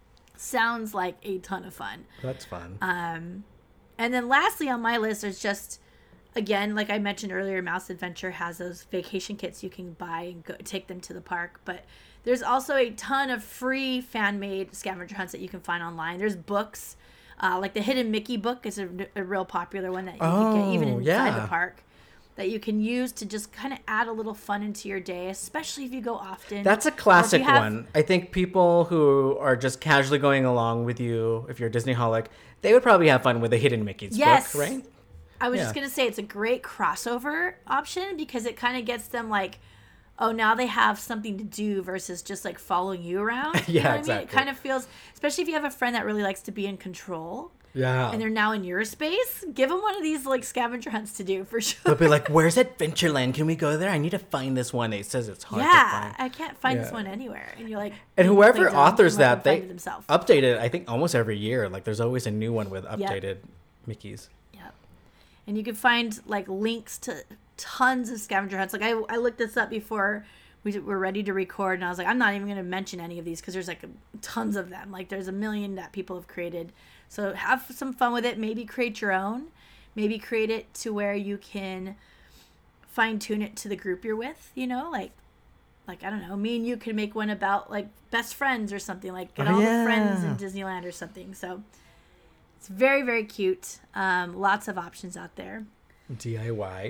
sounds like a ton of fun. That's fun. Um, and then lastly on my list is just, again, like I mentioned earlier, Mouse Adventure has those vacation kits you can buy and go, take them to the park. But there's also a ton of free fan-made scavenger hunts that you can find online. There's books, uh, like the Hidden Mickey book is a, a real popular one that you can get even Oh, inside yeah. the park, that you can use to just kind of add a little fun into your day, especially if you go often. That's a Or if you classic have- one. I think people who are just casually going along with you, if you're a Disney-holic, they would probably have fun with the Hidden Mickey's Yes. book, right? I was Yeah. just going to say it's a great crossover option because it kind of gets them like, oh, now they have something to do versus just like following you around. You Yeah, know what I mean? It exactly. kind of feels, especially if you have a friend that really likes to be in control Yeah. and they're now in your space, give them one of these like scavenger hunts to do for sure. They'll be like, "Where's Adventureland? Can we go there? I need to find this one." It says it's hard to Yeah, find. I can't find this Yeah. one anywhere. And you're like, And you whoever play dumb authors and let that, them they find it themselves. update it, I think, almost every year. Like, there's always a new one with updated Mickeys. Yep. And you can find like links to tons of scavenger hunts. Like I, I looked this up before we were ready to record, and I was like, I'm not even going to mention any of these because there's like tons of them. Like there's a million that people have created. So have some fun with it. Maybe create your own. Maybe create it to where you can fine tune it to the group you're with. You know, like like I don't know. Me and you could make one about like best friends or something. Like get Oh, all the friends yeah. in Disneyland or something. So. It's very, very cute. Um, lots of options out there. D I Y.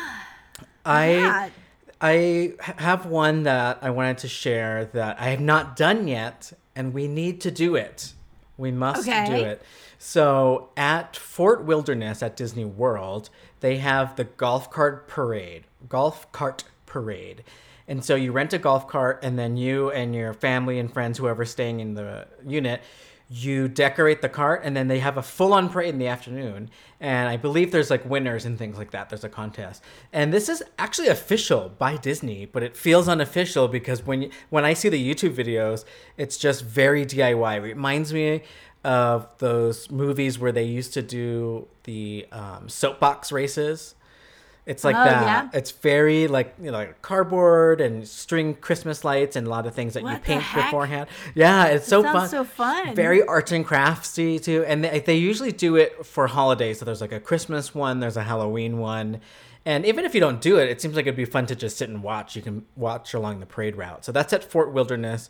I Yeah. I ha- have one that I wanted to share that I have not done yet, and we need to do it. We must Okay. do it. So at Fort Wilderness at Disney World, they have the golf cart parade. Golf cart parade. And so you rent a golf cart, and then you and your family and friends, whoever's staying in the unit, you decorate the cart, and then they have a full-on parade in the afternoon. And I believe there's like winners and things like that. There's a contest. And this is actually official by Disney, but it feels unofficial because when you, when I see the YouTube videos, it's just very D I Y. It reminds me of those movies where they used to do the um, soapbox races. It's like Oh, that. yeah? It's very like, you know, like cardboard and string Christmas lights and a lot of things that you What the paint heck? beforehand. Yeah, it's so sounds fun. so fun. Very arts and craftsy too. And they, they usually do it for holidays. So there's like a Christmas one, there's a Halloween one. And even if you don't do it, it seems like it'd be fun to just sit and watch. You can watch along the parade route. So that's at Fort Wilderness.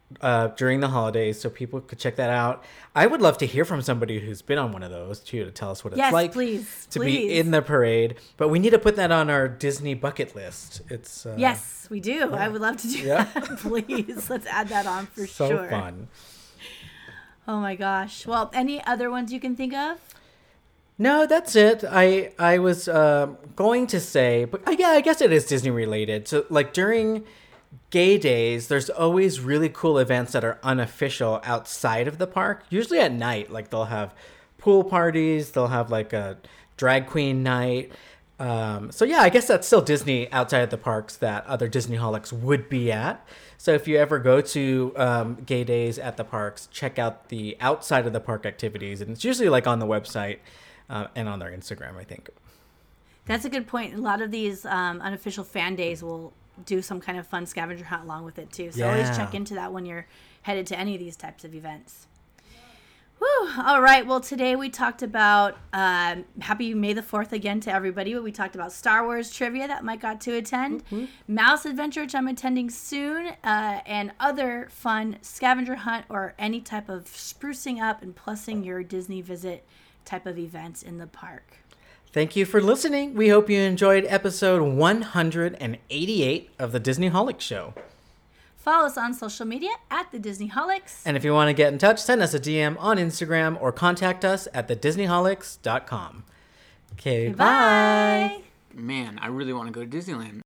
uh, during the holidays, so people could check that out. I would love to hear from somebody who's been on one of those too, to tell us what it's yes, like please, to please. be in the parade. But we need to put that on our Disney bucket list. It's uh, yes, we do. Yeah. I would love to do yeah. that. Please, let's add that on for so sure. So fun. Oh my gosh. Well, any other ones you can think of? No, that's it. I I was uh, going to say, but uh, yeah, I guess it is Disney related. So like during Gay Days, there's always really cool events that are unofficial outside of the park, usually at night. Like they'll have pool parties, they'll have like a drag queen night. Um, so yeah, I guess that's still Disney outside of the parks that other Disneyholics would be at. So if you ever go to um, Gay Days at the parks, check out the outside of the park activities. And it's usually like on the website uh, and on their Instagram, I think. That's a good point. A lot of these um, unofficial fan days will do some kind of fun scavenger hunt along with it too. So yeah. always check into that when you're headed to any of these types of events. Whew. All right. Well, today we talked about um, happy May the fourth again to everybody. We talked about Star Wars trivia that Mike got to attend, mm-hmm. Mouse Adventure, which I'm attending soon, uh, and other fun scavenger hunt or any type of sprucing up and plussing your Disney visit type of events in the park. Thank you for listening. We hope you enjoyed episode one hundred eighty-eight of the Disneyholics Show. Follow us on social media at the Disneyholics. And if you want to get in touch, send us a D M on Instagram or contact us at the disneyholics dot com. Okay, bye. Man, I really want to go to Disneyland.